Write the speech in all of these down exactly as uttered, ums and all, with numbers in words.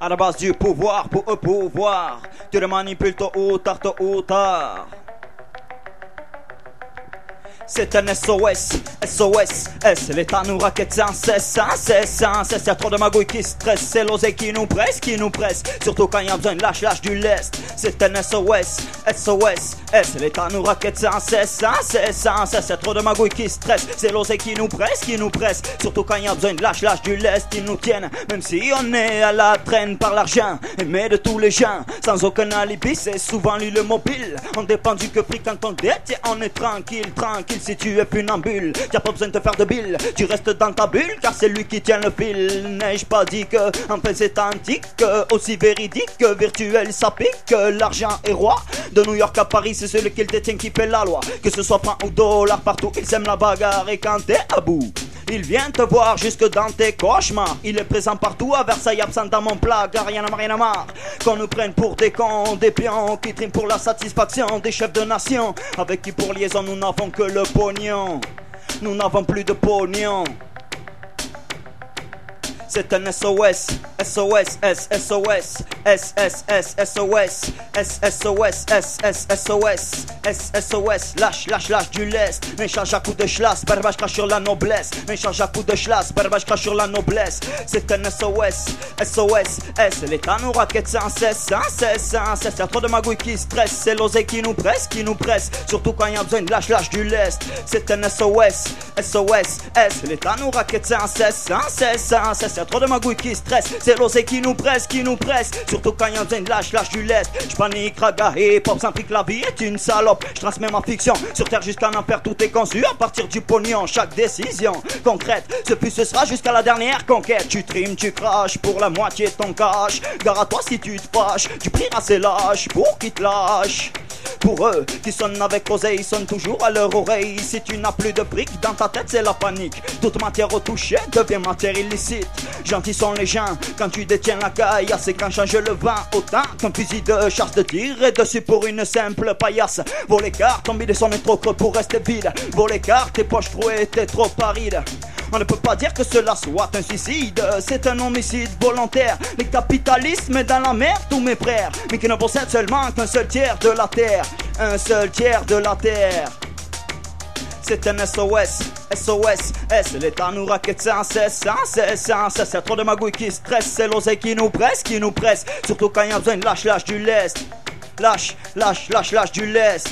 À la base du pouvoir, pour eux pouvoir, tu le manipules tôt ou tard, tôt ou tard. C'est un S O S, S O S, S, l'État nous raquette sans cesse, sans cesse, sans cesse. Y'a trop de magouilles qui stressent, c'est l'oseille qui nous presse, qui nous presse. Surtout quand y'a besoin de lâche, lâche du lest. C'est un S O S, S O S, S, l'État nous raquette sans cesse, sans cesse, sans cesse. Y'a trop de magouilles qui stressent, c'est l'oseille qui nous presse, qui nous presse. Surtout quand y'a besoin de lâche, lâche du lest. Ils nous tiennent, même si on est à la traîne par l'argent, aimé de tous les gens, sans aucun alibi, c'est souvent lui le mobile. On dépend du que prix quand on détient, on est tranquille, tranquille. Si tu es funambule, t'as pas besoin de te faire de bile. Tu restes dans ta bulle car c'est lui qui tient le fil. N'ai-je pas dit que en fait c'est antique, aussi véridique que virtuel ça pique. L'argent est roi, de New York à Paris c'est celui qui le détient qui fait la loi. Que ce soit franc ou dollar, partout ils aiment la bagarre. Et quand t'es à bout, il vient te voir jusque dans tes cauchemars. Il est présent partout à Versailles, absent dans mon plat. Car rien n'a rien à marre qu'on nous prenne pour des cons, des pions qui triment pour la satisfaction des chefs de nation, avec qui pour liaison nous n'avons que le pognon. Nous n'avons plus de pognon. C'est un S O S, S O S, S, S O S, S, S, S, S O S, S, S O S, S, S, S O S, S, S O S, lâche, lâche, lâche du lest. Mais charge à coup de chlasse, barbage crache sur la noblesse. Mais charge à coup de chlasse, barbage crache sur la noblesse. C'est un S O S, S O S, S, l'État nous raquette sans cesse, sans cesse, sans cesse. Y'a trop de magouilles qui stressent, c'est l'oseille qui nous presse, qui nous presse. Surtout quand y'a besoin de lâche, lâche du lest. C'est un S O S, S O S, S, l'État nous raquette sans cesse, sans cesse, sans cesse. Y'a trop de magouilles qui stressent, c'est l'oseille qui nous presse, qui nous presse. Surtout quand y'a besoin de lâche, lâche du lest. J'panique, raga et pop, sans prix que la vie est une salope. J'transmets ma fiction sur terre jusqu'à en enfer, tout est conçu à partir du pognon. Chaque décision concrète, ce plus ce sera jusqu'à la dernière conquête. Tu trimes, tu craches pour la moitié de ton cash. Gare à toi si tu te fâches, tu prieras ses lâches pour qu'ils te lâchent. Pour eux qui sonnent avec oseille, ils sonnent toujours à leur oreille. Si tu n'as plus de briques, dans ta tête c'est la panique. Toute matière retouchée devient matière illicite. Gentils sont les gens quand tu détiens la caille. C'est quand change le vent autant qu'un fusil de chasse de tirer dessus pour une simple paillasse. Voler cartes, ton bide son est trop creux pour rester vide. Voler cartes, tes poches trouées, t'es trop aride. On ne peut pas dire que cela soit un suicide, c'est un homicide volontaire. Le capitalisme est dans la merde, tous mes frères, mais qui ne possèdent seulement qu'un seul tiers de la terre. Un seul tiers de la terre. C'est un S O S, S O S, S, l'État nous raquette sans cesse, sans cesse, sans cesse. Y'a trop de magouilles qui stressent, c'est l'oseille qui nous presse, qui nous presse. Surtout quand y'a besoin de lâche, lâche du lest. Lâche, lâche, lâche, lâche du lest.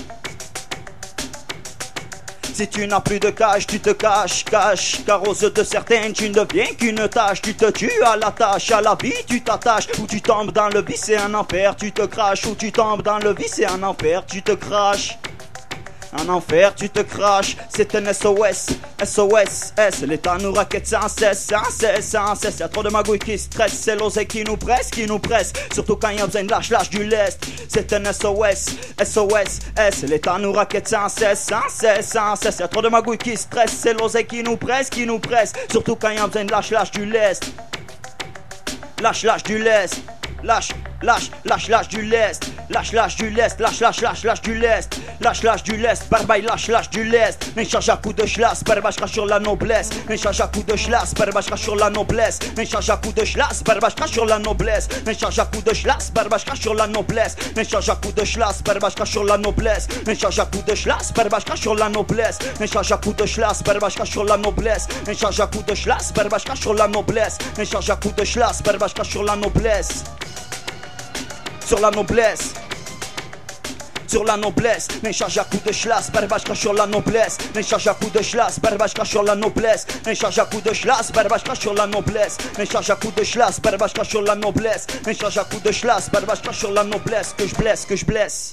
Si tu n'as plus de cash, tu te caches, cache. Car aux yeux de certains, tu ne deviens qu'une tâche. Tu te tues à la tâche, à la vie, tu t'attaches. Ou tu tombes dans le vice, c'est un enfer, tu te craches. Ou tu tombes dans le vice, c'est un enfer, tu te craches. En enfer, tu te craches, c'est un S O S, S O S, S, l'État nous raquette sans cesse, sans cesse, sans cesse. Y'a trop de magouilles qui stressent, c'est l'oseille qui nous presse, qui nous presse. Surtout quand y'a besoin de lâche, lâche du lest. C'est un S O S, S O S, S, l'État nous raquette sans cesse, sans cesse, sans cesse. Y'a trop de magouilles qui stressent, c'est l'oseille qui nous presse, qui nous presse. Surtout quand y'a besoin de lâche, lâche du lest. Lâche, lâche du lest. Lâche, lâche, lâche, lâche du lest. Lâche, lâche du lest. Lâche, lâche, lâche, lâche du lest. Lâche, lâche du lest. Barbaille, lâche, lâche du lest. Mais charge à coup de chlasse. Barbage crache sur la noblesse. Mais charge à coup de chlasse. Barbage crache sur la noblesse. Mais charge à coup de chlasse. Barbage crache sur la noblesse. Mais charge à coup de chlasse. Barbage crache sur la noblesse. Mais charge à coup de chlasse. Barbage crache sur la noblesse. Mais charge à coup de chlasse. Barbage crache sur la noblesse. Mais charge à coup de chlasse. Barbage crache sur la noblesse. Mais charge à coup de chlasse. Barbage crache sur la noblesse. Mais charge à coup de chlasse. Barbage crache sur la noblesse. Sur la noblesse, sur la noblesse, mais charge à coup de chlasse, barbage crache sur la noblesse, mais charge à coup de chlasse, barbage crache sur la noblesse, mais charge à coup de chlasse, barbage crache sur la noblesse, mais charge à coup de chlasse, barbage crache sur la noblesse, mais charge à coup de chlasse, barbage crache sur la noblesse, que je blesse, que je blesse.